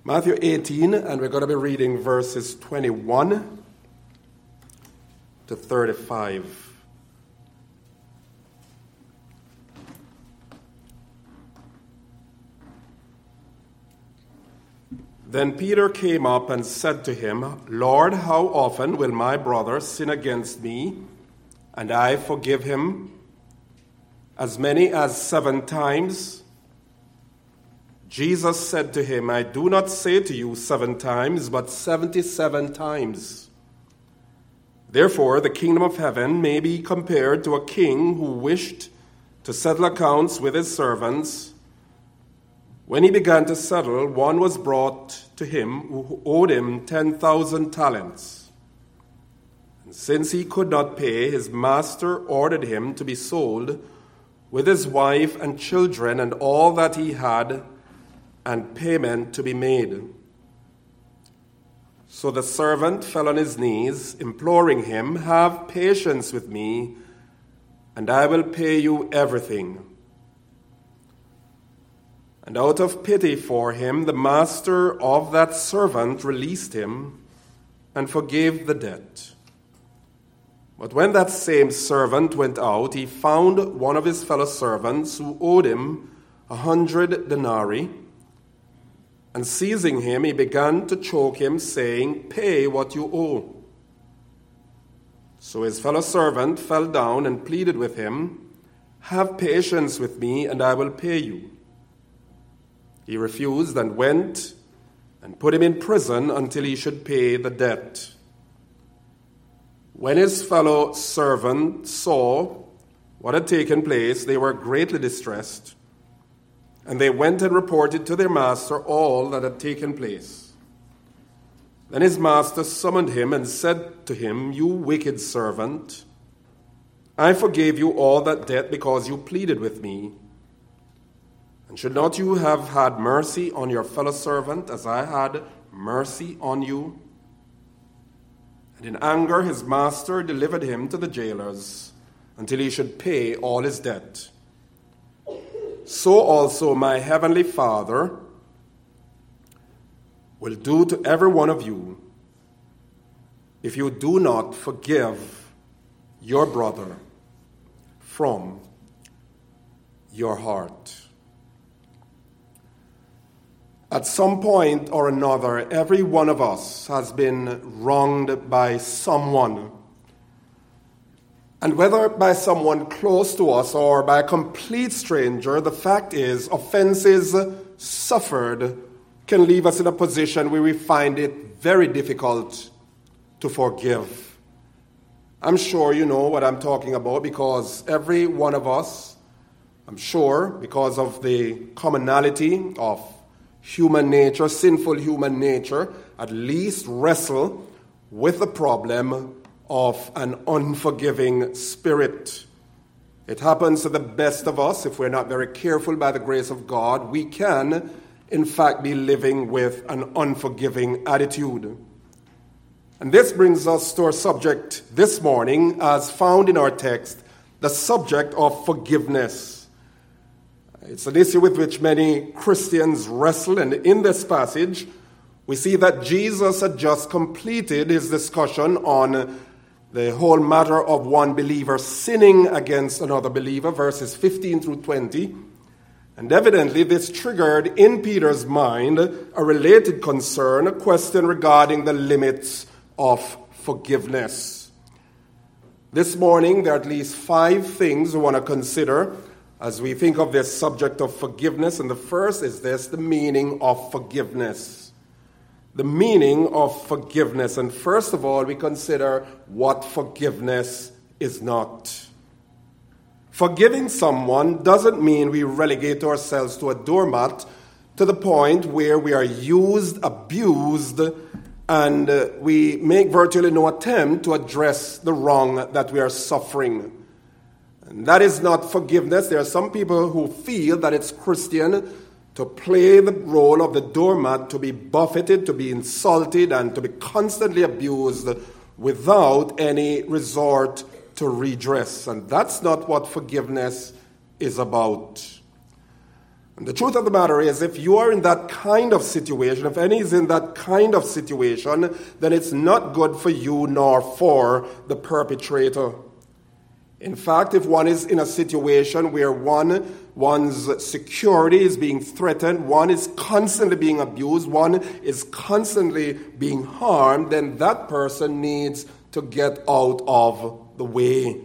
Matthew 18, and we're going to be reading verses 21 to 35. Then Peter came up and said to him, Lord, how often will my brother sin against me, and I forgive him? As many as 7 times? Jesus said to him, I do not say to you 7 times, but 77 times. Therefore, the kingdom of heaven may be compared to a king who wished to settle accounts with his servants. When he began to settle, one was brought to him who owed him 10,000 talents. And since he could not pay, his master ordered him to be sold with his wife and children and all that he had, and payment to be made. So the servant fell on his knees, imploring him, Have patience with me, and I will pay you everything. And out of pity for him, the master of that servant released him and forgave the debt. But when that same servant went out, he found one of his fellow servants who owed him 100 denarii. And seizing him, he began to choke him, saying, Pay what you owe. So his fellow servant fell down and pleaded with him, Have patience with me, and I will pay you. He refused and went and put him in prison until he should pay the debt. When his fellow servants saw what had taken place, they were greatly distressed. And they went and reported to their master all that had taken place. Then his master summoned him and said to him, You wicked servant, I forgave you all that debt because you pleaded with me. And should not you have had mercy on your fellow servant as I had mercy on you? And in anger his master delivered him to the jailers until he should pay all his debt. So also my heavenly Father will do to every one of you if you do not forgive your brother from your heart. At some point or another, every one of us has been wronged by someone. And whether by someone close to us or by a complete stranger, the fact is, offenses suffered can leave us in a position where we find it very difficult to forgive. I'm sure you know what I'm talking about because every one of us, I'm sure, because of the commonality of human nature, sinful human nature, at least wrestle with the problem of an unforgiving spirit. It happens to the best of us. If we're not very careful by the grace of God, we can, in fact, be living with an unforgiving attitude. And this brings us to our subject this morning, as found in our text, the subject of forgiveness. It's an issue with which many Christians wrestle, and in this passage, we see that Jesus had just completed his discussion on the whole matter of one believer sinning against another believer, verses 15 through 20. And evidently this triggered in Peter's mind a related concern, a question regarding the limits of forgiveness. This morning there are at least 5 things we want to consider as we think of this subject of forgiveness. And the first is this, the meaning of forgiveness. The meaning of forgiveness. And first of all, we consider what forgiveness is not. Forgiving someone doesn't mean we relegate ourselves to a doormat to the point where we are used, abused, and we make virtually no attempt to address the wrong that we are suffering. And that is not forgiveness. There are some people who feel that it's Christian to play the role of the doormat, to be buffeted, to be insulted, and to be constantly abused without any resort to redress. And that's not what forgiveness is about. And the truth of the matter is, if you are in that kind of situation, if any is in that kind of situation, then it's not good for you nor for the perpetrator. In fact, if one is in a situation where one's security is being threatened, one is constantly being abused, one is constantly being harmed, then that person needs to get out of the way.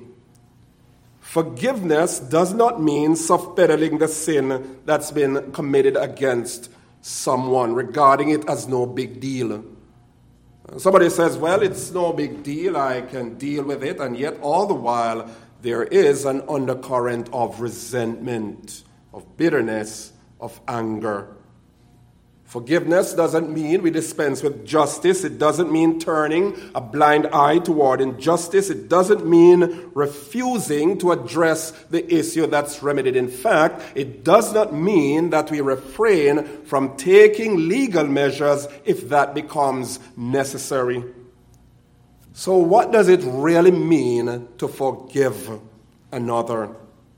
Forgiveness does not mean soft-pedaling the sin that's been committed against someone, regarding it as no big deal. Somebody says, well, it's no big deal, I can deal with it, and yet all the while there is an undercurrent of resentment, of bitterness, of anger. Forgiveness doesn't mean we dispense with justice. It doesn't mean turning a blind eye toward injustice. It doesn't mean refusing to address the issue that's remedied. In fact, it does not mean that we refrain from taking legal measures if that becomes necessary. So what does it really mean to forgive another?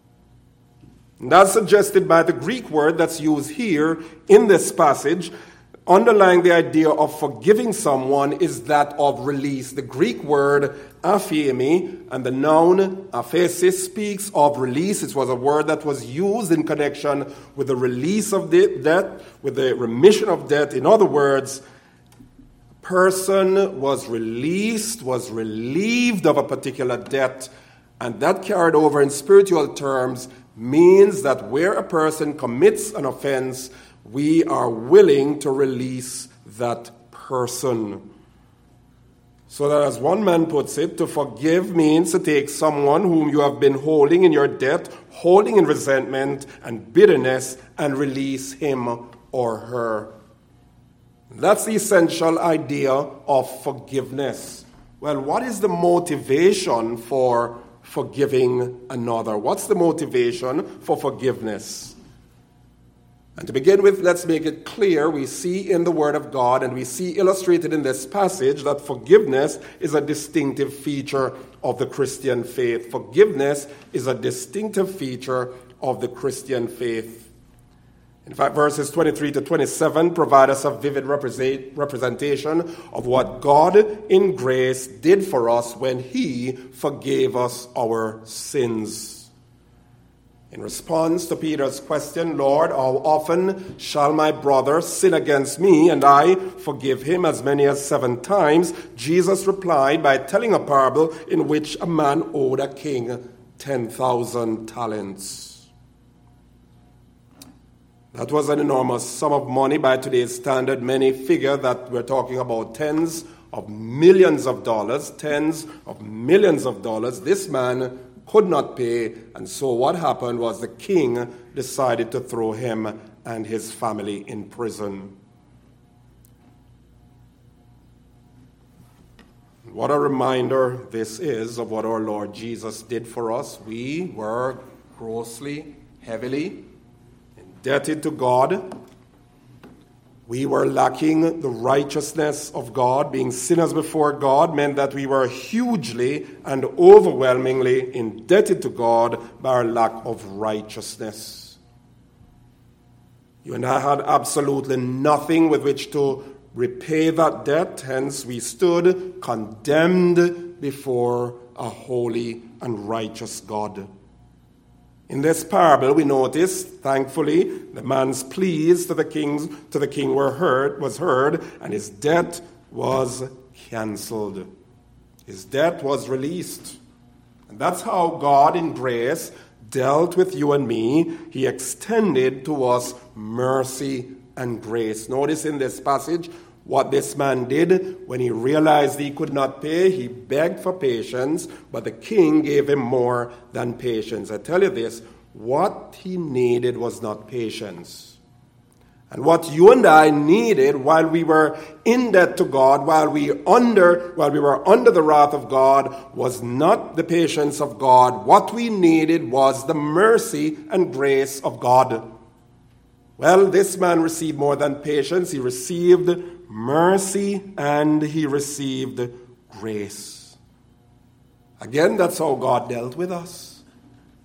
That's suggested by the Greek word that's used here in this passage. Underlying the idea of forgiving someone is that of release. The Greek word aphiemi and the noun aphesis speaks of release. It was a word that was used in connection with the release of debt, with the remission of debt. In other words, a person was released, was relieved of a particular debt, and that carried over in spiritual terms means that where a person commits an offense, we are willing to release that person. So that, as one man puts it, to forgive means to take someone whom you have been holding in your debt, holding in resentment and bitterness, and release him or her. That's the essential idea of forgiveness. Well, what is the motivation for forgiving another? What's the motivation for forgiveness? And to begin with, let's make it clear. We see in the Word of God, and we see illustrated in this passage, that forgiveness is a distinctive feature of the Christian faith. Forgiveness is a distinctive feature of the Christian faith. In fact, verses 23 to 27 provide us a vivid representation of what God in grace did for us when He forgave us our sins. In response to Peter's question, Lord, how often shall my brother sin against me and I forgive him? As many as 7 times, Jesus replied by telling a parable in which a man owed a king 10,000 talents. That was an enormous sum of money by today's standard. Many figure that we're talking about tens of millions of dollars. This man could not pay, and so what happened was the king decided to throw him and his family in prison. What a reminder this is of what our Lord Jesus did for us. We were grossly, heavily indebted to God. We were lacking the righteousness of God. Being sinners before God meant that we were hugely and overwhelmingly indebted to God by our lack of righteousness. You and I had absolutely nothing with which to repay that debt. Hence, we stood condemned before a holy and righteous God. In this parable, we notice, thankfully, the man's pleas to the king was heard, and his debt was cancelled. His debt was released. And that's how God, in grace, dealt with you and me. He extended to us mercy and grace. Notice in this passage what this man did. When he realized he could not pay, he begged for patience, but the king gave him more than patience. I tell you this, what he needed was not patience. And what you and I needed while we were in debt to God, while we were under the wrath of God, was not the patience of God. What we needed was the mercy and grace of God. Well, this man received more than patience. He received mercy and he received grace. Again, that's how God dealt with us.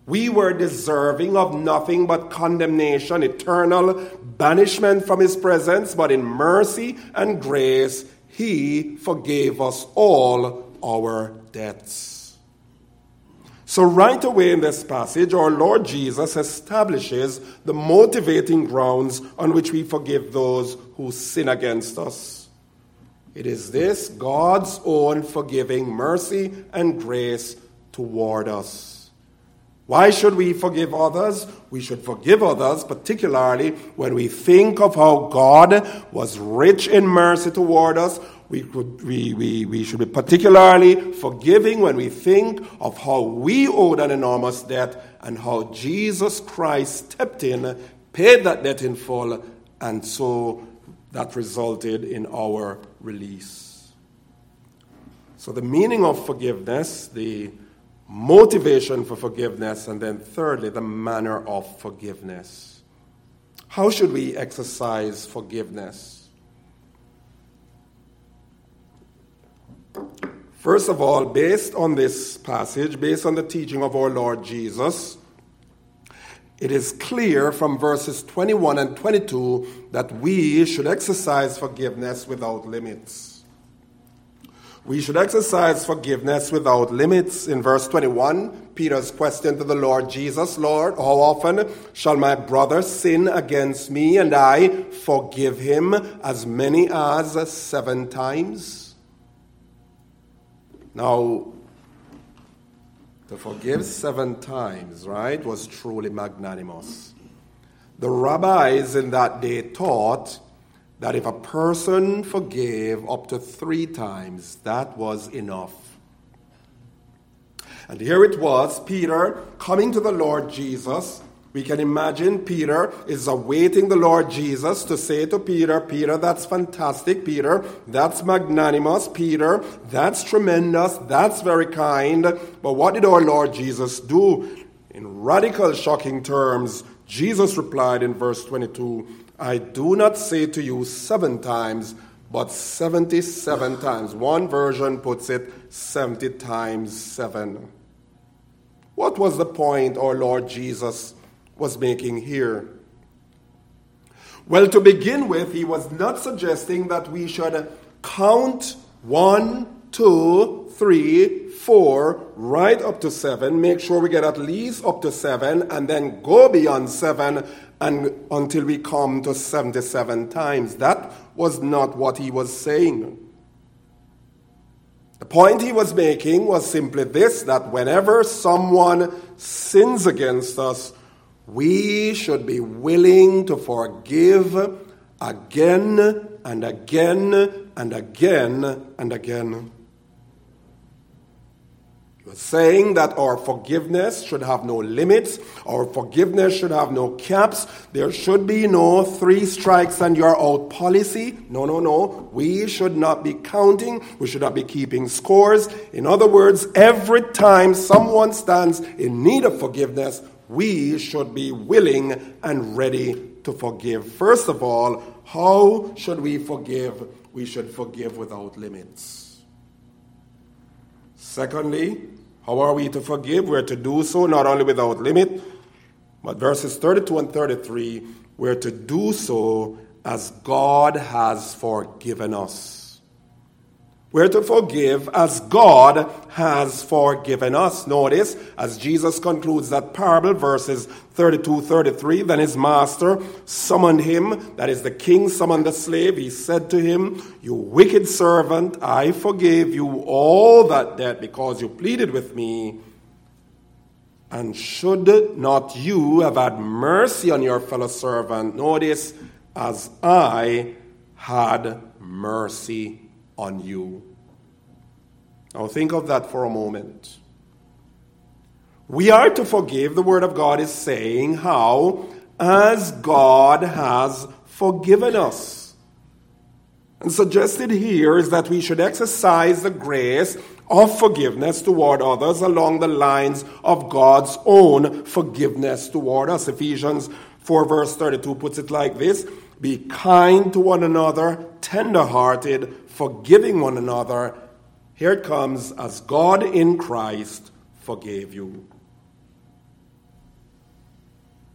We were deserving of nothing but condemnation, eternal banishment from his presence, but in mercy and grace, he forgave us all our debts. So right away in this passage, our Lord Jesus establishes the motivating grounds on which we forgive those who sin against us. It is this, God's own forgiving mercy and grace toward us. Why should we forgive others? We should forgive others, particularly when we think of how God was rich in mercy toward us. We should be particularly forgiving when we think of how we owed an enormous debt and how Jesus Christ stepped in, paid that debt in full, and so that resulted in our release. So the meaning of forgiveness, the motivation for forgiveness, and then thirdly, the manner of forgiveness. How should we exercise forgiveness? First of all, based on this passage, based on the teaching of our Lord Jesus, it is clear from verses 21 and 22 that we should exercise forgiveness without limits. We should exercise forgiveness without limits. In verse 21, Peter's question to the Lord Jesus, Lord, how often shall my brother sin against me and I forgive him? As many as 7 times? Now, to forgive 7 times, right, was truly magnanimous. The rabbis in that day taught that if a person forgave up to 3 times, that was enough. And here it was, Peter coming to the Lord Jesus. We can imagine Peter is awaiting the Lord Jesus to say to Peter, Peter, that's fantastic, Peter, that's magnanimous, Peter, that's tremendous, that's very kind. But what did our Lord Jesus do? In radical, shocking terms, Jesus replied in verse 22, I do not say to you 7 times, but 77 times. One version puts it 70 times 7. What was the point our Lord Jesus was making here? Well, to begin with, he was not suggesting that we should count 1, 2, 3, 4, right up to 7, make sure we get at least up to 7, and then go beyond 7 and until we come to 77 times. That was not what he was saying. The point he was making was simply this, that whenever someone sins against us, we should be willing to forgive again and again and again and again. He was saying that our forgiveness should have no limits. Our forgiveness should have no caps. There should be no 3 strikes and you're out policy. No. We should not be counting. We should not be keeping scores. In other words, every time someone stands in need of forgiveness, we should be willing and ready to forgive. First of all, how should we forgive? We should forgive without limits. Secondly, how are we to forgive? We're to do so not only without limit, but verses 32 and 33, we're to do so as God has forgiven us. We're to forgive as God has forgiven us. Notice, as Jesus concludes that parable, verses 32, 33, then his master summoned him, that is the king summoned the slave. He said to him, you wicked servant, I forgave you all that debt because you pleaded with me. And should not you have had mercy on your fellow servant? Notice, as I had mercy on you. Now think of that for a moment. We are to forgive, the Word of God is saying, how? As God has forgiven us. And suggested here is that we should exercise the grace of forgiveness toward others along the lines of God's own forgiveness toward us. Ephesians 4 verse 32 puts it like this, be kind to one another, tender-hearted, forgiving one another. Here it comes, as God in Christ forgave you.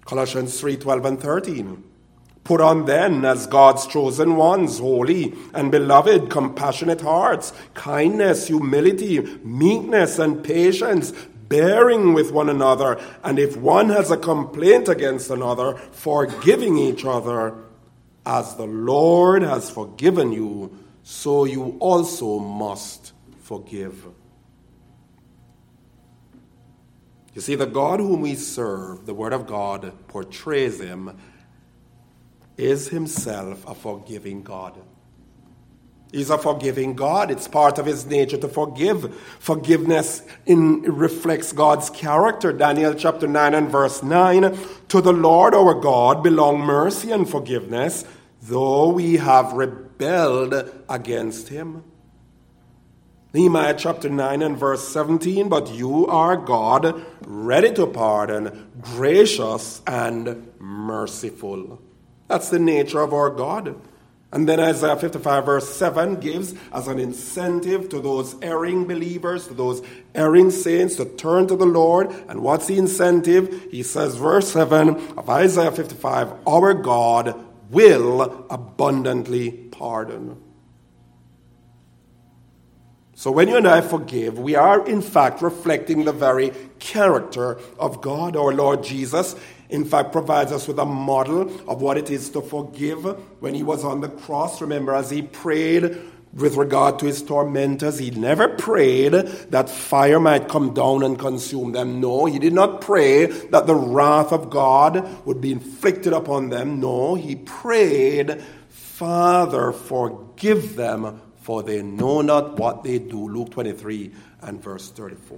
Colossians 3:12 and 13. Put on then, as God's chosen ones, holy and beloved, compassionate hearts, kindness, humility, meekness, and patience, bearing with one another, and if one has a complaint against another, forgiving each other. As the Lord has forgiven you, so you also must forgive. You see, the God whom we serve, the Word of God portrays him, is himself a forgiving God. He's a forgiving God. It's part of his nature to forgive. Forgiveness reflects God's character. Daniel chapter 9 and verse 9. To the Lord our God belong mercy and forgiveness, though we have rebelled against him. Nehemiah chapter 9 and verse 17. But you are God, ready to pardon, gracious and merciful. That's the nature of our God. And then Isaiah 55 verse 7 gives as an incentive to those erring believers, to those erring saints to turn to the Lord. And what's the incentive? He says, verse 7 of Isaiah 55, our God will abundantly pardon. So when you and I forgive, we are in fact reflecting the very character of God. Our Lord Jesus, in fact, provides us with a model of what it is to forgive. When he was on the cross, remember, as he prayed with regard to his tormentors, he never prayed that fire might come down and consume them. No, he did not pray that the wrath of God would be inflicted upon them. No, he prayed, Father, forgive them, for they know not what they do. Luke 23 and verse 34.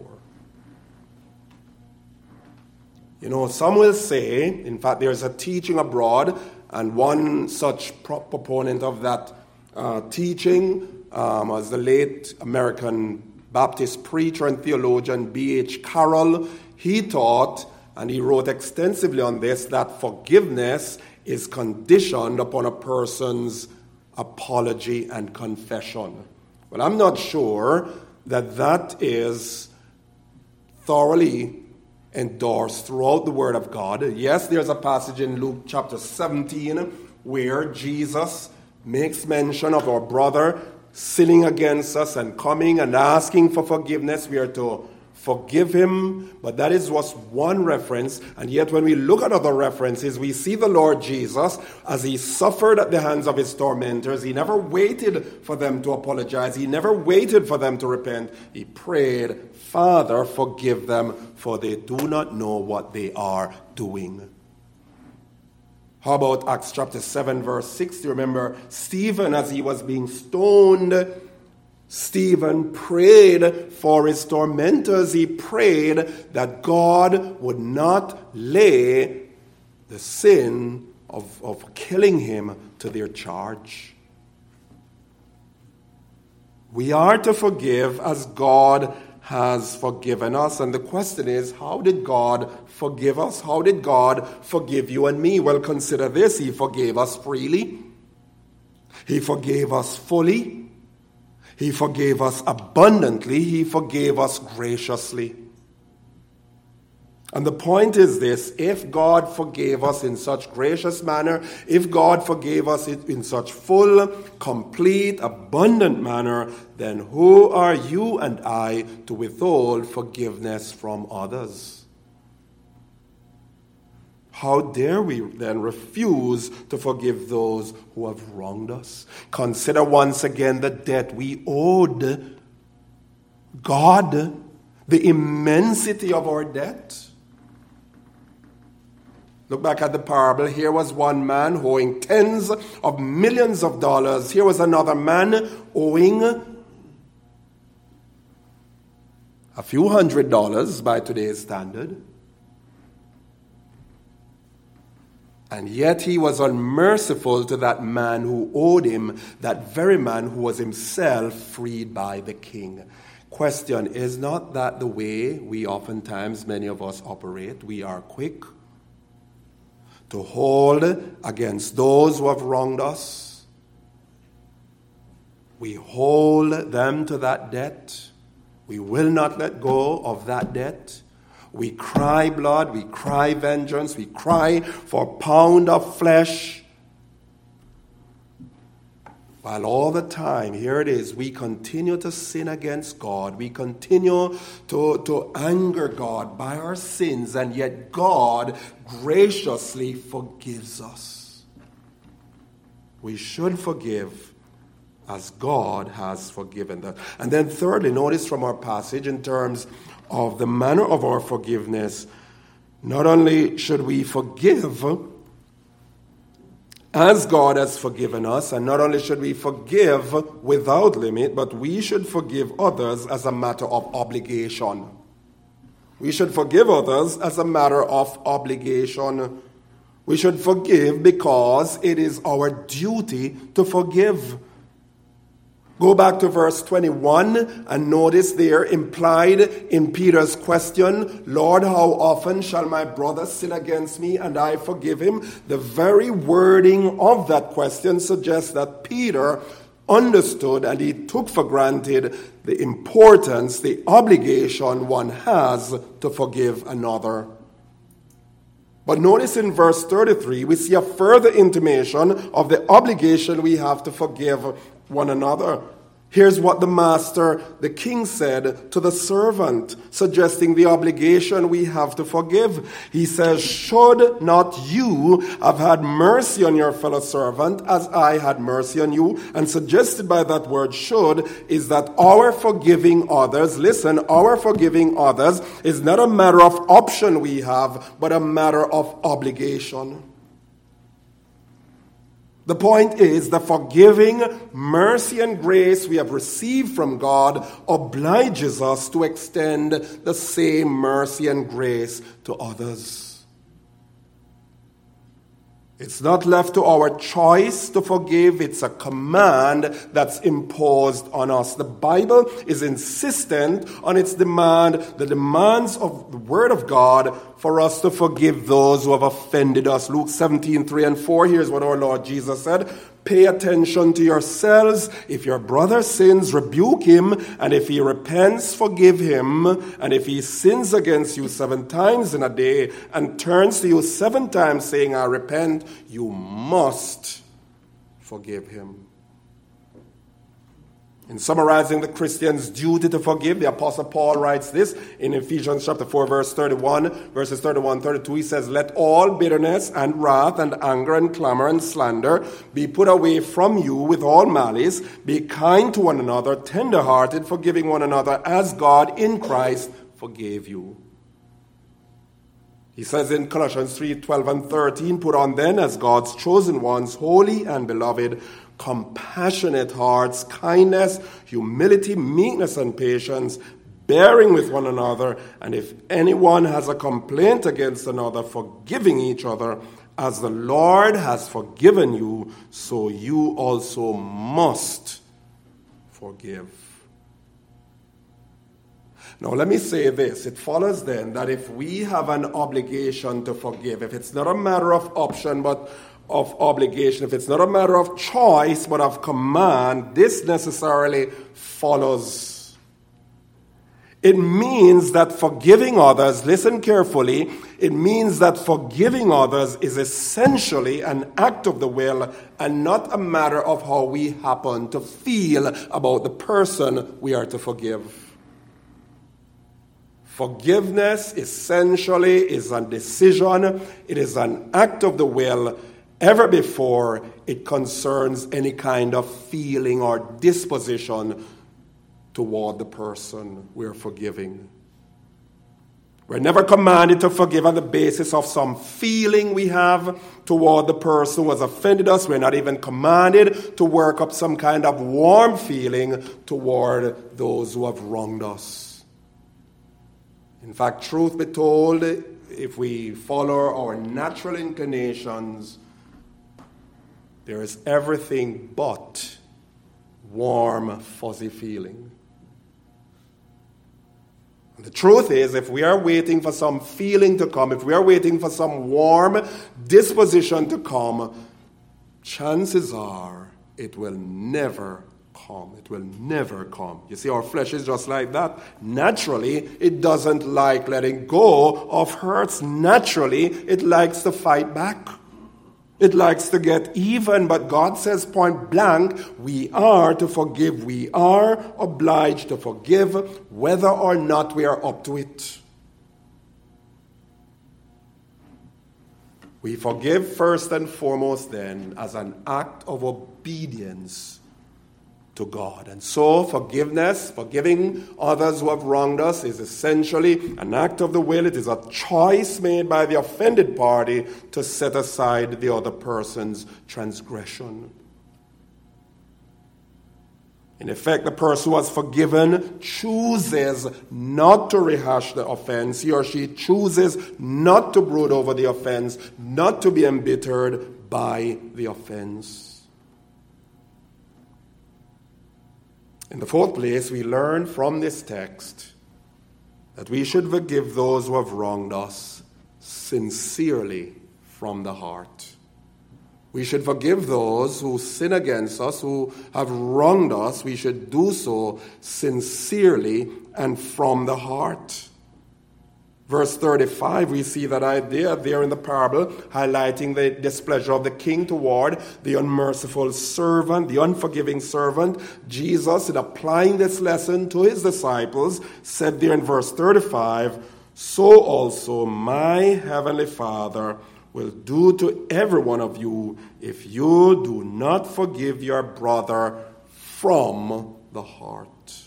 You know, some will say, in fact, there's a teaching abroad, and one such proponent of that teaching was the late American Baptist preacher and theologian B.H. Carroll. He taught, and he wrote extensively on this, that forgiveness is conditioned upon a person's apology and confession. Well, I'm not sure that that is thoroughly endorsed throughout the Word of God. Yes, there's a passage in Luke chapter 17 where Jesus makes mention of our brother sinning against us and coming and asking for forgiveness. We are to forgive him, but that is just one reference. And yet when we look at other references, we see the Lord Jesus, as he suffered at the hands of his tormentors, he never waited for them to apologize. He never waited for them to repent. He prayed, Father, forgive them, for they do not know what they are doing. How about Acts chapter 7, verse 6? Do you remember Stephen, as he was being stoned, Stephen prayed for his tormentors. He prayed that God would not lay the sin of killing him to their charge. We are to forgive as God has forgiven us. And the question is, how did God forgive us? How did God forgive you and me? Well, consider this. He forgave us freely. He forgave us fully. He forgave us abundantly. He forgave us graciously. And the point is this: if God forgave us in such gracious manner, if God forgave us in such full, complete, abundant manner, then who are you and I to withhold forgiveness from others? How dare we then refuse to forgive those who have wronged us? Consider once again the debt we owed God, the immensity of our debt. Look back at the parable. Here was one man owing tens of millions of dollars. Here was another man owing a few $100s by today's standard. And yet he was unmerciful to that man who owed him, that very man who was himself freed by the king. Question, is not that the way we oftentimes, many of us, operate? We are quick to hold against those who have wronged us. We hold them to that debt. We will not let go of that debt. We cry blood, we cry vengeance, we cry for a pound of flesh. While all the time, here it is, we continue to sin against God. We continue to anger God by our sins, and yet God graciously forgives us. We should forgive as God has forgiven us. And then thirdly, notice from our passage in terms of the manner of our forgiveness, not only should we forgive as God has forgiven us, and not only should we forgive without limit, but we should forgive others as a matter of obligation. We should forgive others as a matter of obligation. We should forgive because it is our duty to forgive. Go back to verse 21 and notice there implied in Peter's question, Lord, how often shall my brother sin against me and I forgive him? The very wording of that question suggests that Peter understood and he took for granted the importance, the obligation one has to forgive another. But notice in verse 33, we see a further intimation of the obligation we have to forgive one another. Here's what the master, the king, said to the servant, suggesting the obligation we have to forgive. He says, should not you have had mercy on your fellow servant as I had mercy on you? And suggested by that word should is that our forgiving others, listen, our forgiving others is not a matter of option we have, but a matter of obligation. The point is, the forgiving mercy and grace we have received from God obliges us to extend the same mercy and grace to others. It's not left to our choice to forgive. It's a command that's imposed on us. The Bible is insistent on its demand, the demands of the Word of God for us to forgive those who have offended us. Luke 17:3-4, here's what our Lord Jesus said. Pay attention to yourselves. If your brother sins, rebuke him. And if he repents, forgive him. And if he sins against you 7 times in a day and turns to you 7 times saying, I repent, you must forgive him. In summarizing the Christian's duty to forgive, the Apostle Paul writes this in Ephesians chapter 4, verses 31-32. He says, let all bitterness and wrath and anger and clamor and slander be put away from you with all malice. Be kind to one another, tender-hearted, forgiving one another as God in Christ forgave you. He says in Colossians 3:12-13, put on then as God's chosen ones, holy and beloved, compassionate hearts, kindness, humility, meekness, and patience, bearing with one another, and if anyone has a complaint against another, forgiving each other, as the Lord has forgiven you, so you also must forgive. Now, let me say this. It follows then that if we have an obligation to forgive, if it's not a matter of option, but of obligation, if it's not a matter of choice but of command, this necessarily follows. It means that forgiving others, listen carefully, it means that forgiving others is essentially an act of the will and not a matter of how we happen to feel about the person we are to forgive. Forgiveness essentially is a decision, it is an act of the will, ever before it concerns any kind of feeling or disposition toward the person we're forgiving. We're never commanded to forgive on the basis of some feeling we have toward the person who has offended us. We're not even commanded to work up some kind of warm feeling toward those who have wronged us. In fact, truth be told, if we follow our natural inclinations, there is everything but warm, fuzzy feeling. And the truth is, if we are waiting for some feeling to come, if we are waiting for some warm disposition to come, chances are it will never come. It will never come. You see, our flesh is just like that. Naturally, it doesn't like letting go of hurts. Naturally, it likes to fight back. It likes to get even, but God says point blank, we are to forgive. We are obliged to forgive whether or not we are up to it. We forgive first and foremost then as an act of obedience to God. And so forgiveness, forgiving others who have wronged us, is essentially an act of the will. It is a choice made by the offended party to set aside the other person's transgression. In effect, the person who has forgiven chooses not to rehash the offense. He or she chooses not to brood over the offense, not to be embittered by the offense. In the fourth place, we learn from this text that we should forgive those who have wronged us sincerely from the heart. We should forgive those who sin against us, who have wronged us. We should do so sincerely and from the heart. Verse 35, we see that idea there in the parable, highlighting the displeasure of the king toward the unmerciful servant, the unforgiving servant. Jesus, in applying this lesson to his disciples, said there in verse 35, "So also my heavenly Father will do to every one of you if you do not forgive your brother from the heart."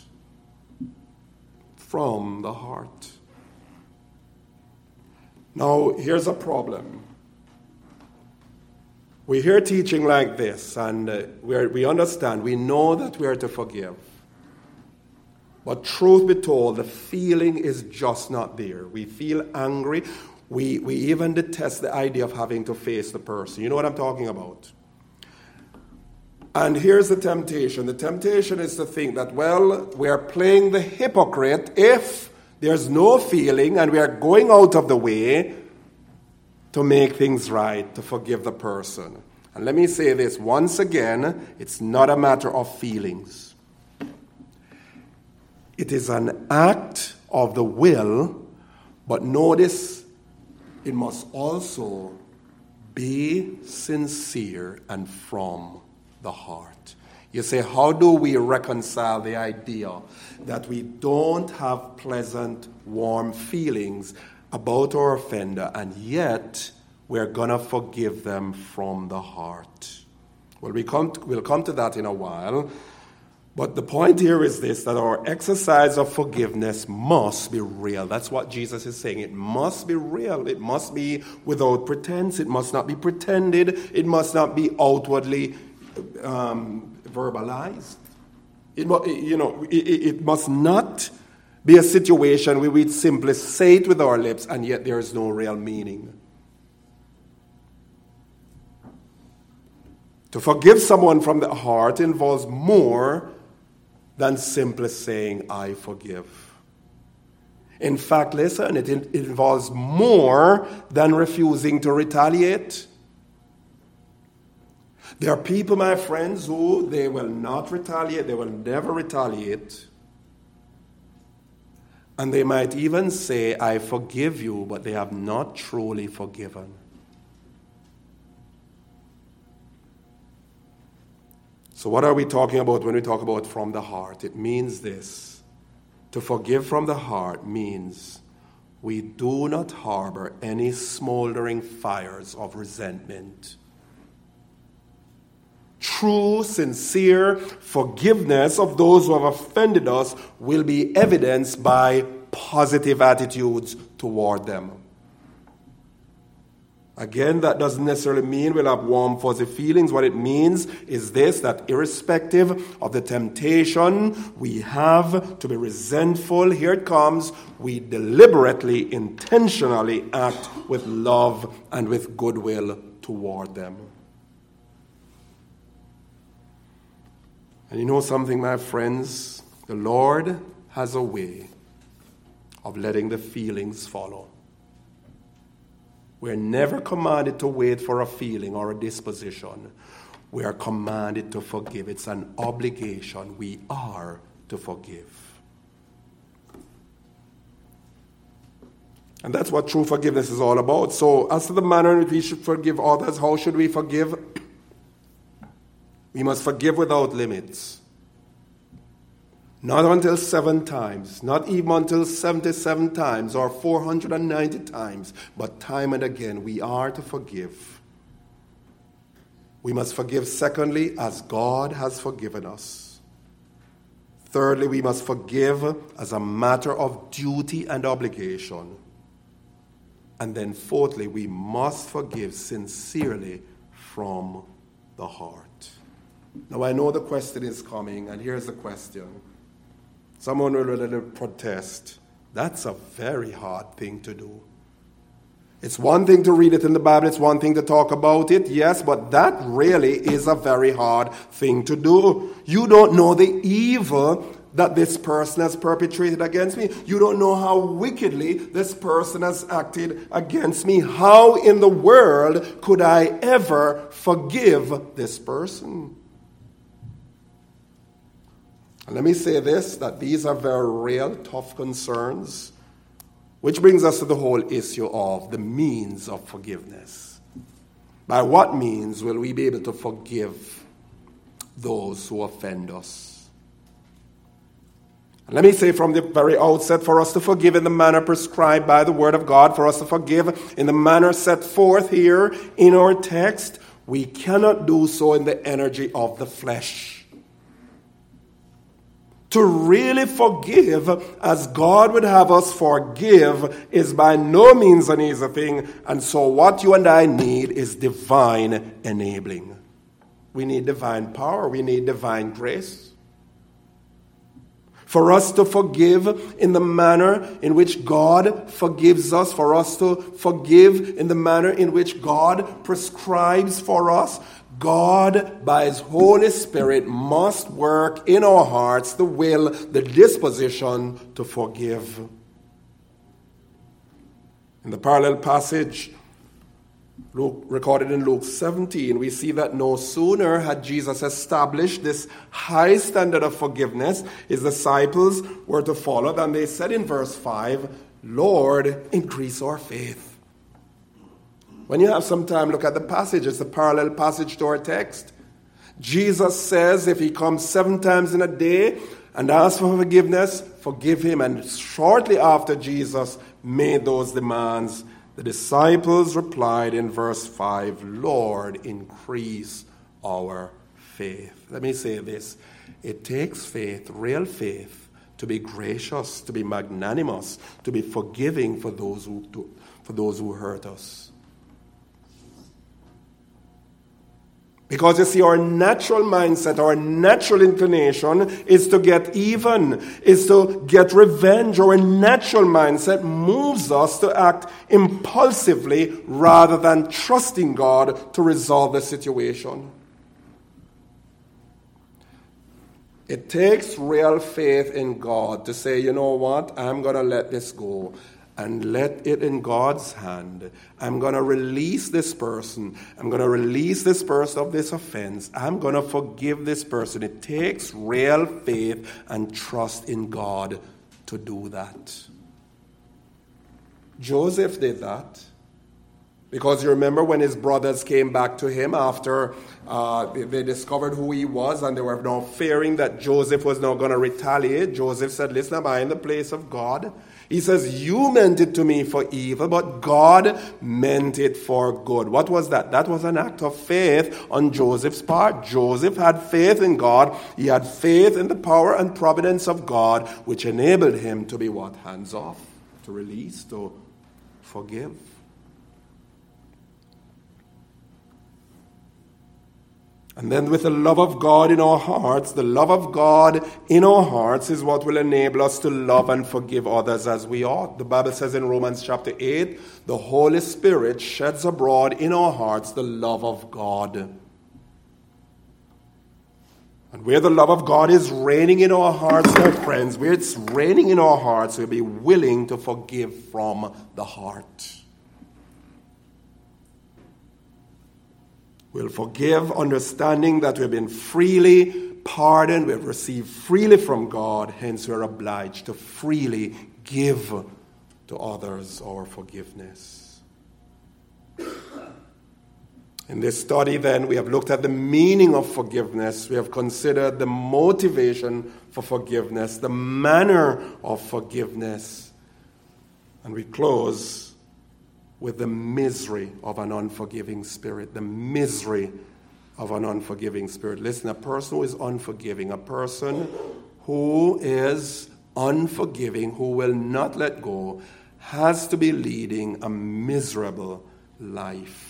From the heart. Now, here's a problem. We hear teaching like this, and we understand, we know that we are to forgive. But truth be told, the feeling is just not there. We feel angry. We even detest the idea of having to face the person. You know what I'm talking about? And here's the temptation. The temptation is to think that, well, we are playing the hypocrite if there's no feeling and we are going out of the way to make things right, to forgive the person. And let me say this once again, it's not a matter of feelings. It is an act of the will, but notice it must also be sincere and from the heart. You say, how do we reconcile the idea that we don't have pleasant, warm feelings about our offender, and yet we're going to forgive them from the heart? Well, we'll come to that in a while. But the point here is this, that our exercise of forgiveness must be real. That's what Jesus is saying. It must be real. It must be without pretense. It must not be pretended. It must not be outwardly verbalized. It must not be a situation where we simply say it with our lips and yet there is no real meaning. To forgive someone from the heart involves more than simply saying, I forgive. In fact, listen, it involves more than refusing to retaliate. There are people, my friends, who they will not retaliate, they will never retaliate. And they might even say, I forgive you, but they have not truly forgiven. So what are we talking about when we talk about from the heart? It means this. To forgive from the heart means we do not harbor any smoldering fires of resentment. True, sincere forgiveness of those who have offended us will be evidenced by positive attitudes toward them. Again, that doesn't necessarily mean we'll have warm, fuzzy feelings. What it means is this, that irrespective of the temptation we have to be resentful, here it comes, we deliberately, intentionally act with love and with goodwill toward them. And you know something, my friends? The Lord has a way of letting the feelings follow. We're never commanded to wait for a feeling or a disposition. We are commanded to forgive. It's an obligation. We are to forgive. And that's what true forgiveness is all about. So, as to the manner in which we should forgive others, how should we forgive? We must forgive without limits. Not until 7 times, not even until 77 times or 490 times, but time and again, we are to forgive. We must forgive, secondly, as God has forgiven us. Thirdly, we must forgive as a matter of duty and obligation. And then fourthly, we must forgive sincerely from the heart. Now, I know the question is coming, and here's the question. Someone will protest. That's a very hard thing to do. It's one thing to read it in the Bible, it's one thing to talk about it, yes, but that really is a very hard thing to do. You don't know the evil that this person has perpetrated against me. You don't know how wickedly this person has acted against me. How in the world could I ever forgive this person? And let me say this, that these are very real, tough concerns, which brings us to the whole issue of the means of forgiveness. By what means will we be able to forgive those who offend us? Let me say from the very outset, for us to forgive in the manner prescribed by the Word of God, for us to forgive in the manner set forth here in our text, we cannot do so in the energy of the flesh. To really forgive as God would have us forgive is by no means an easy thing, and so what you and I need is divine enabling. We need divine power, we need divine grace. For us to forgive in the manner in which God forgives us, for us to forgive in the manner in which God prescribes for us, God, by His Holy Spirit, must work in our hearts the will, the disposition to forgive. In the parallel passage recorded in Luke 17, we see that no sooner had Jesus established this high standard of forgiveness, His disciples were to follow than they said in verse 5, "Lord, increase our faith." When you have some time, look at the passage. It's a parallel passage to our text. Jesus says if he comes 7 times in a day and asks for forgiveness, forgive him. And shortly after Jesus made those demands, the disciples replied in verse 5, "Lord, increase our faith." Let me say this. It takes faith, real faith, to be gracious, to be magnanimous, to be forgiving for those who hurt us. Because you see, our natural mindset, our natural inclination is to get even, is to get revenge. Our natural mindset moves us to act impulsively rather than trusting God to resolve the situation. It takes real faith in God to say, you know what, I'm going to let this go and let it in God's hand. I'm going to release this person. I'm going to release this person of this offense. I'm going to forgive this person. It takes real faith and trust in God to do that. Joseph did that. Because you remember when his brothers came back to him after they discovered who he was and they were now fearing that Joseph was now going to retaliate. Joseph said, "Listen, am I in the place of God?" He says, "You meant it to me for evil, but God meant it for good." What was that? That was an act of faith on Joseph's part. Joseph had faith in God. He had faith in the power and providence of God, which enabled him to be what? Hands off, to release, to forgive. And then with the love of God in our hearts, the love of God in our hearts is what will enable us to love and forgive others as we ought. The Bible says in Romans chapter 8, the Holy Spirit sheds abroad in our hearts the love of God. And where the love of God is reigning in our hearts, my friends, where it's reigning in our hearts, we'll be willing to forgive from the heart. We'll forgive, understanding that we've been freely pardoned, we've received freely from God, hence we're obliged to freely give to others our forgiveness. In this study, then, we have looked at the meaning of forgiveness. We have considered the motivation for forgiveness, the manner of forgiveness. And we close with the misery of an unforgiving spirit. The misery of an unforgiving spirit. Listen, a person who is unforgiving, a person who is unforgiving, who will not let go, has to be leading a miserable life.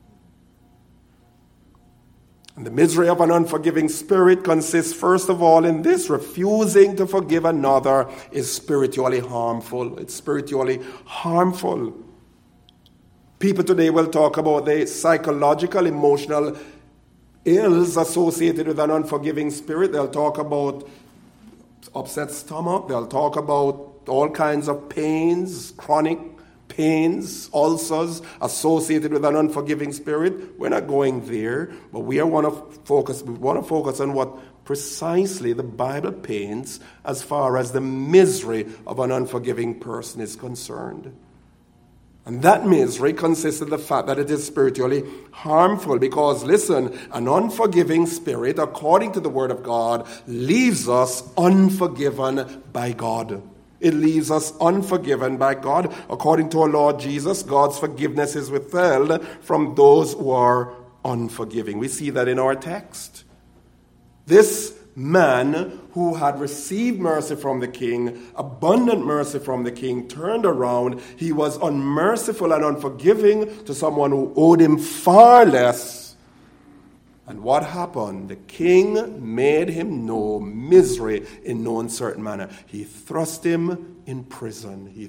And the misery of an unforgiving spirit consists, first of all, in this: refusing to forgive another is spiritually harmful. It's spiritually harmful. People today will talk about the psychological, emotional ills associated with an unforgiving spirit. They'll talk about upset stomach. They'll talk about all kinds of pains, chronic pains, ulcers associated with an unforgiving spirit. We're not going there, but we want to focus on what precisely the Bible paints as far as the misery of an unforgiving person is concerned. And that misery consists of the fact that it is spiritually harmful because, listen, an unforgiving spirit, according to the Word of God, leaves us unforgiven by God. It leaves us unforgiven by God. According to our Lord Jesus, God's forgiveness is withheld from those who are unforgiving. We see that in our text. This man who had received mercy from the king, abundant mercy from the king, turned around. He was unmerciful and unforgiving to someone who owed him far less. And what happened? The king made him know misery in no uncertain manner. He thrust him in prison. He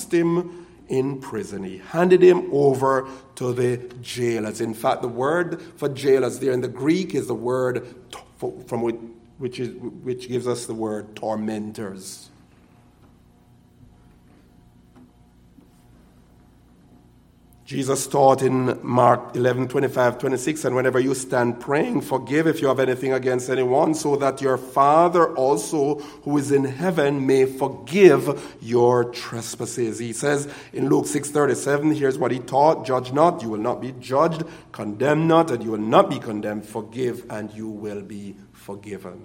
handed him over to the jailers. In fact, the word for jailers there in the Greek is the word from which gives us the word tormentors. Jesus taught in Mark 11:25-26, and whenever you stand praying, forgive if you have anything against anyone, so that your Father also who is in heaven may forgive your trespasses. He says in Luke 6:37, here's what he taught: judge not, you will not be judged, condemn not, and you will not be condemned, forgive, and you will be forgiven.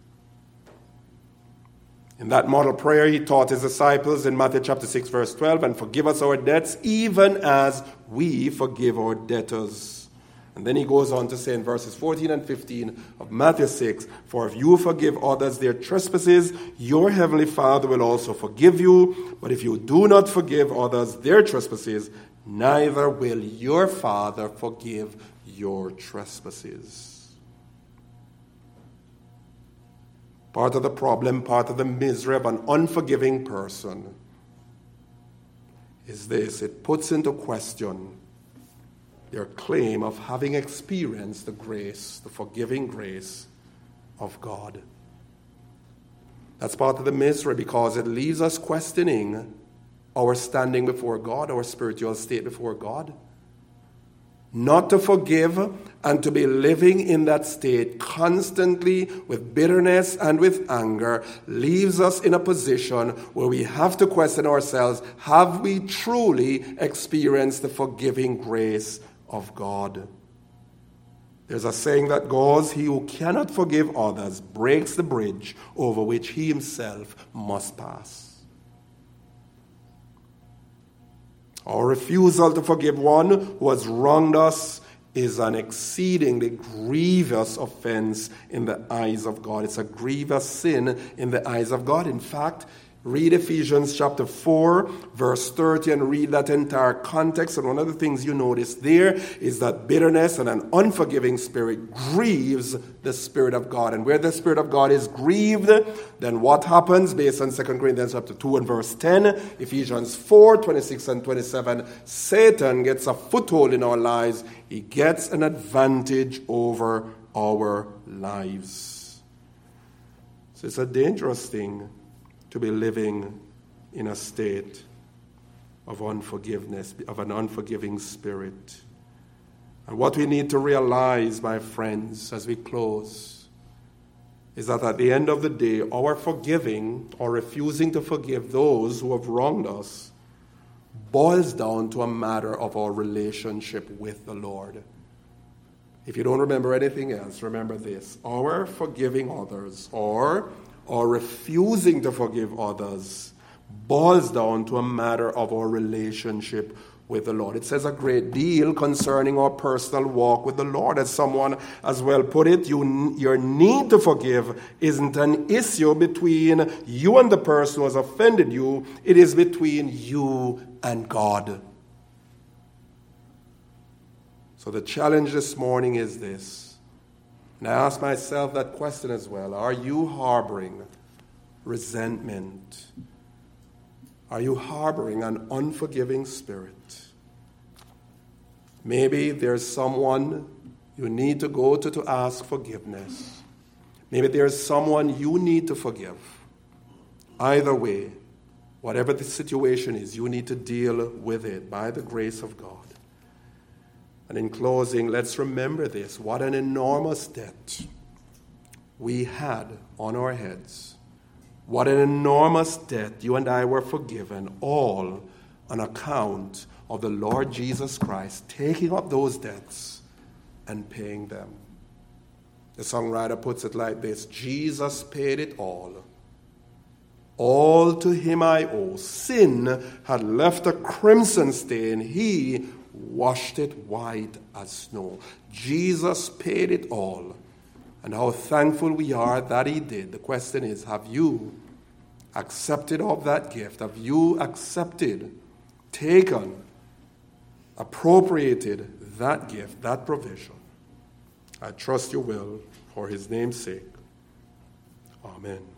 In that model prayer, he taught his disciples in Matthew chapter 6, verse 12, and forgive us our debts, even as we forgive our debtors. And then he goes on to say in verses 14 and 15 of Matthew 6, for if you forgive others their trespasses, your heavenly Father will also forgive you. But if you do not forgive others their trespasses, neither will your Father forgive your trespasses. Part of the problem, part of the misery of an unforgiving person is this: it puts into question their claim of having experienced the grace, the forgiving grace of God. That's part of the misery because it leaves us questioning our standing before God, our spiritual state before God. Not to forgive and to be living in that state constantly with bitterness and with anger leaves us in a position where we have to question ourselves, have we truly experienced the forgiving grace of God? There's a saying that goes, he who cannot forgive others breaks the bridge over which he himself must pass. Our refusal to forgive one who has wronged us is an exceedingly grievous offense in the eyes of God. It's a grievous sin in the eyes of God. In fact, read Ephesians chapter 4, verse 30, and read that entire context. And one of the things you notice there is that bitterness and an unforgiving spirit grieves the Spirit of God. And where the Spirit of God is grieved, then what happens? Based on 2 Corinthians chapter 2 and verse 10, Ephesians 4, 26 and 27, Satan gets a foothold in our lives. He gets an advantage over our lives. So it's a dangerous thing to be living in a state of unforgiveness, of an unforgiving spirit. And what we need to realize, my friends, as we close, is that at the end of the day, our forgiving or refusing to forgive those who have wronged us boils down to a matter of our relationship with the Lord. If you don't remember anything else, remember this. Our forgiving others or refusing to forgive others boils down to a matter of our relationship with the Lord. It says a great deal concerning our personal walk with the Lord. As someone as well put it, your need to forgive isn't an issue between you and the person who has offended you. It is between you and God. So the challenge this morning is this. And I ask myself that question as well. Are you harboring resentment? Are you harboring an unforgiving spirit? Maybe there's someone you need to go to ask forgiveness. Maybe there's someone you need to forgive. Either way, whatever the situation is, you need to deal with it by the grace of God. And in closing, let's remember this. What an enormous debt we had on our heads. What an enormous debt you and I were forgiven, all on account of the Lord Jesus Christ taking up those debts and paying them. The songwriter puts it like this: Jesus paid it all. All to him I owe. Sin had left a crimson stain. He washed it white as snow. Jesus paid it all. And how thankful we are that he did. The question is, have you accepted of that gift? Have you accepted, taken, appropriated that gift, that provision? I trust you will, for his name's sake. Amen.